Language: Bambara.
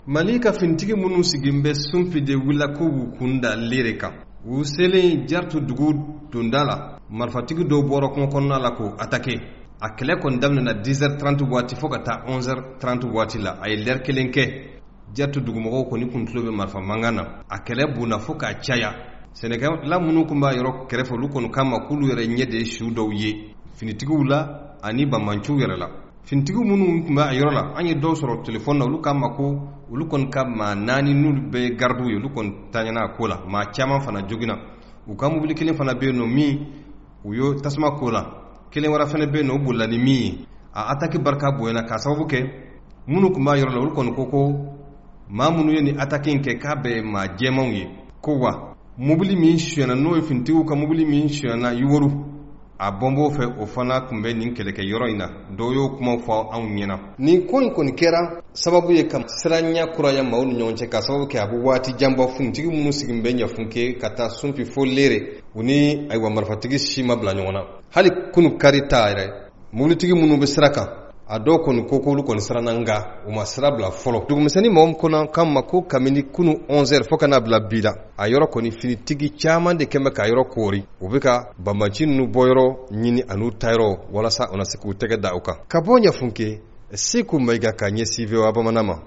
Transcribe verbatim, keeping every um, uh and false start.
Mali ka fintigi minnu sigilen bɛ Sunfide Wilaku kunda lere kan u selen Jartu dugu donda la marifatigi dɔw bɔra kungo kɔnɔna la ko attaquer a kɛlɛ kɔni daminɛna dix heures trente waati fo ka taa onze heures trente waati la a ye l'heure kelen kɛ Jartu dugumɔgɔw kɔni kun tulo bɛ marifa mankan na a kɛlɛ bunna fo k'a caya Sɛnɛkɛla minnu kun b'a yɔrɔ kɛrɛfɛ olu kɔni kama k'olu yɛrɛ ɲɛ de ye su dɔw ye finitigiw la ani banbanciw yɛrɛ la finitigiw minnu kun b'a yɔrɔ la an ye dɔw sɔrɔ téléphone na olu kama ko olu kɔni ka maa naani n'olu bɛ gardiw ye olu kɔni taɲana a ko la maa caman fana joginna u ka mobili kelen fana bɛ yen nɔ min u yo tasuma ko la kelen wɛrɛ fana bɛ yen nɔ o bolila ni min ye a attaque barika bonyana k'a sababu kɛ minnu kun b'a yɔrɔ la olu kɔni ko ko maa minnu ye ni attaque in kɛ k'a bɛ maa jɛmanw ye ko wa mobili min suyana n'o ye finitigiw ka mobili min suyana Iworu a bɔnbɔw fɛ o fana tun bɛ nin kɛlɛkɛ yɔrɔ in na dɔw y'o kuma fɔ anw ɲɛna nin ko in kɔni kɛra sababu ye ka siranya kuraya maaw ni ɲɔgɔn cɛ ka sababu kɛ a bɛ waati janbɔ finitigi minnu sigilen bɛ Ɲafunke ka taa Sunfi fo Lere u ni ayiwa marifatigi si ma bila ɲɔgɔn na hali kunu kari ta yɛrɛ mobilitigi minnu bɛ sira kan a dɔw kɔni ko k'olu kɔni siranna nka u ma sira bila fɔlɔ dugumisɛnnin mɔgɔ min kɔnɔ k'an ma ko kabini kunu onze heures fo ka n'a bila bi la a yɔrɔ kɔni finitigi caman de kɛmɛ k'a yɔrɔ koori u bɛ ka banbanci ninnu bɔyɔrɔ ɲini an'u tayɔrɔ walasa u na se k'u tɛgɛ da u kan ka bɔ Ɲafunke Seku Mayiga ka ɲɛsin V O A bamanan ma